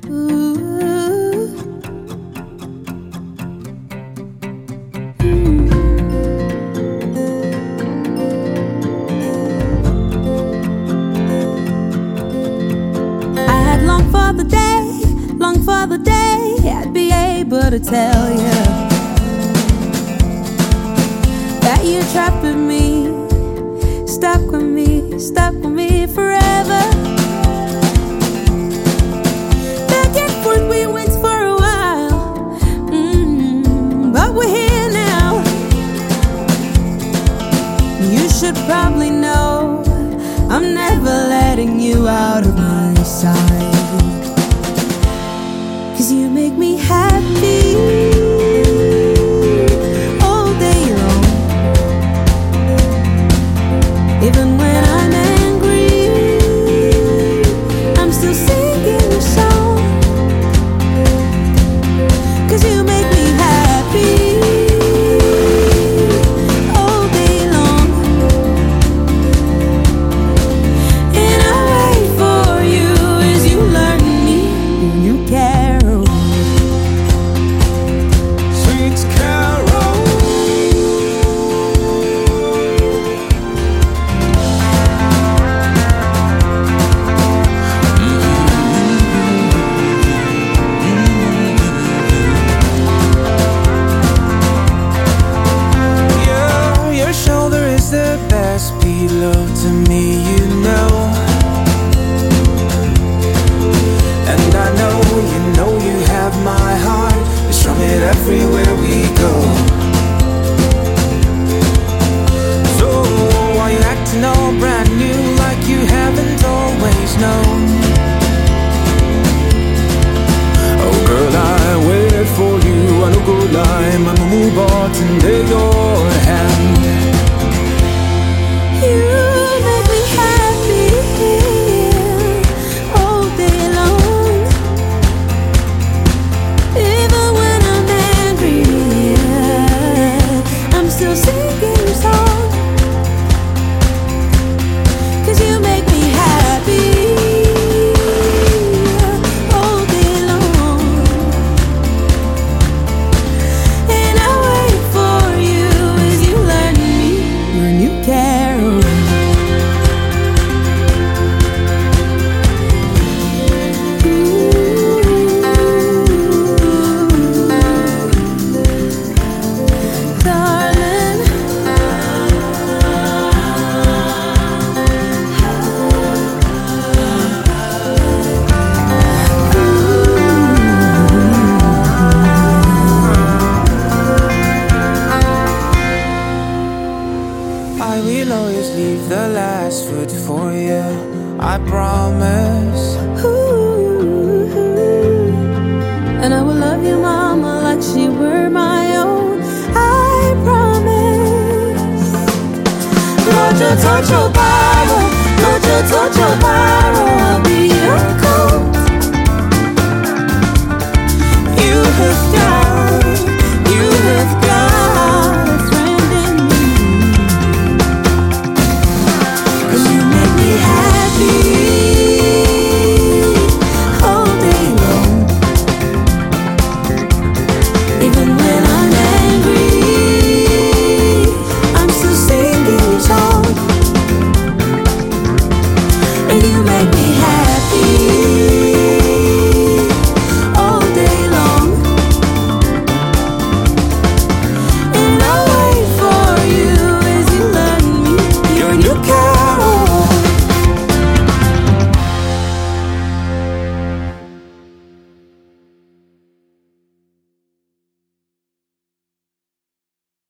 Long for the day I'd be able to tell you that you're trapped with me, stuck with me forever. Back and forth we went for a while, but we're here now. You should probably know I'm never letting you out of my sight. 'Cause you make me happy all day long. Even when I'm angry, I'm still singing your song. 'Cause you make me happy all day long. And I wait for you as you learn me a new carol. The best pillow to me, you know. And I know you have my heart. We strum it everywhere we go. So why you acting all brand new like you haven't always known? Oh girl, I waited for you. I no go lie, I'm a move on today your hand. You make me happy all day long. Even when I'm angry, I'm still singing your song. 'Cause you make me happy all day long. And I wait for you as you learn me your new carol. I will always leave the last foot for you, I promise. And I will love you, mama, like she were my own, I promise. Lord, you touch your Bible, Lord, you touch your Bible.